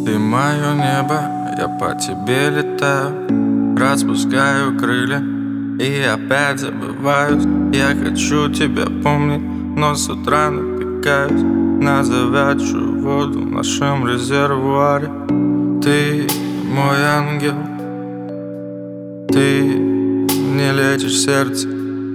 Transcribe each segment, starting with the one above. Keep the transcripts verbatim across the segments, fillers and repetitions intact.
Ты мое небо, я по тебе летаю, распускаю крылья и опять забываюсь. Я хочу тебя помнить, но с утра напекаюсь на завядшую воду в нашем резервуаре. Ты мой ангел, ты не лечишь сердце,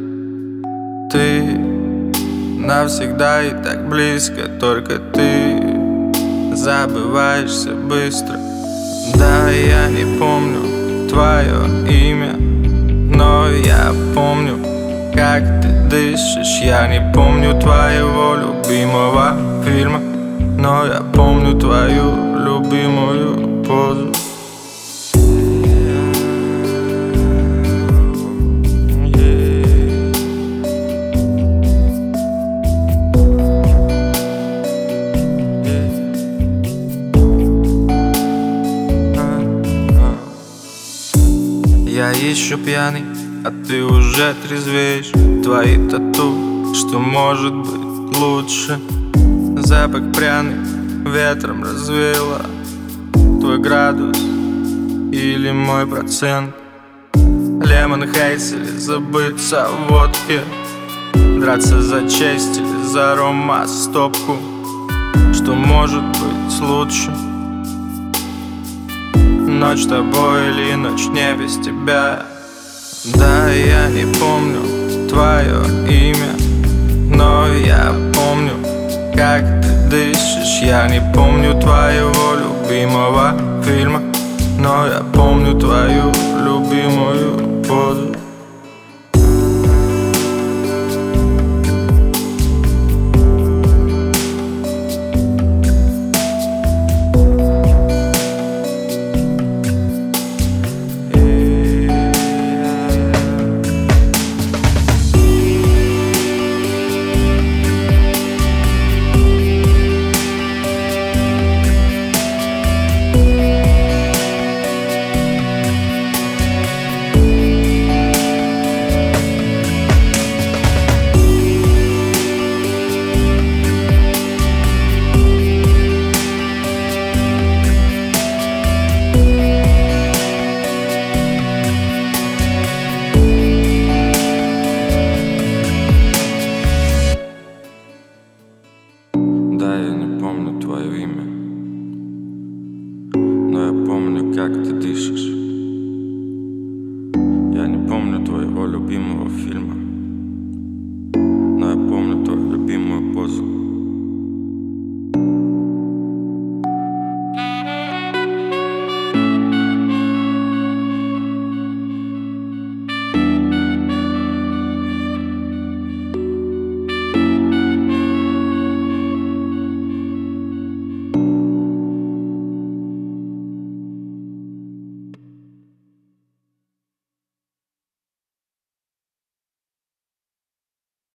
ты навсегда и так близко, только ты забываешься быстро. Да, я не помню твое имя, но я помню, как ты дышишь. Я не помню твоего любимого фильма, но я помню твою любимую позу. Я ищу пьяный, а ты уже трезвеешь. Твои тату, что может быть лучше? Запах пряный ветром развеяло. Твой градус или мой процент? Лемон хейс или забыться в водке? Драться за честь или за рома стопку? Что может быть лучше? Ночь с тобой или ночь не без тебя? Да, я не помню твое имя, но я помню, как ты дышишь. Я не помню твоего любимого фильма, но я помню твою любимую позу. Да, я не помню твое имя, но я помню, как ты дышишь. Я не помню твоего любимого фильма,